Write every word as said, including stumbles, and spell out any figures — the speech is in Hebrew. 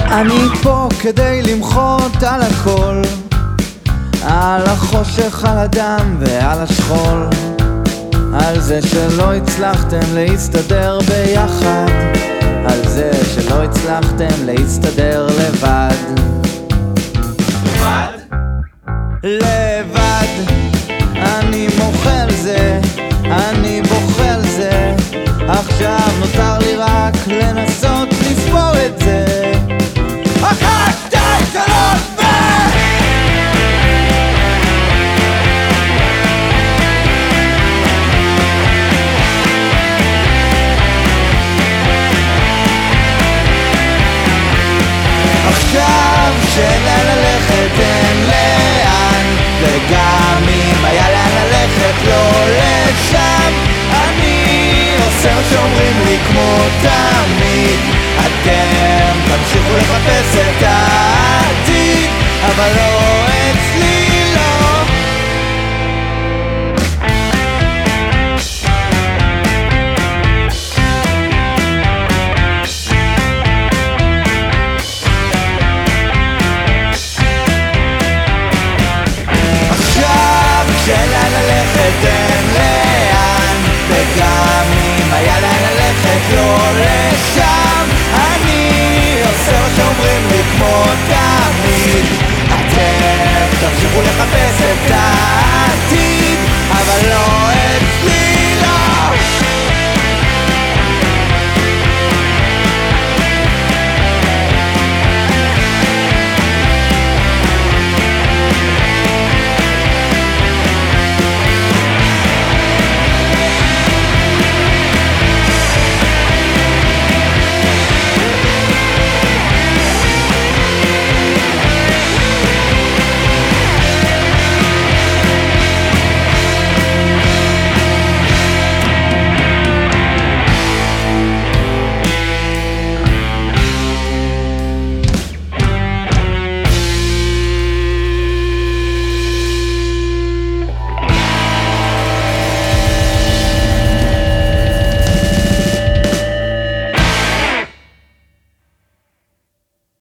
אני פה כדי למחות על הכל, על החושך, על הדם ועל השכול, על זה שלא הצלחתם להסתדר ביחד, על זה שלא הצלחתם להסתדר לבד. לבד? לבד. אני מוחה על זה, אני בוכה על זה, עכשיו נותר לי רק לנסות לספור את זה. אחת, שתיים, שלוש, ו... עכשיו שאלה ללכת אין לאן, וגם אם היה לאן ללכת לא לשם. אני עושה מה שאומרים לי כמו תמיד, אתם תמשיכו לחפש את העתיד, אבל לא אצלי, לא. עכשיו כשאלה ללכת אין לאן, וגם אם היה לאן ללכת לא לשם. אני עושה מה שאומרים לי כמו תמיד, אתם תמשיכו לחפש את העתיד, אבל לא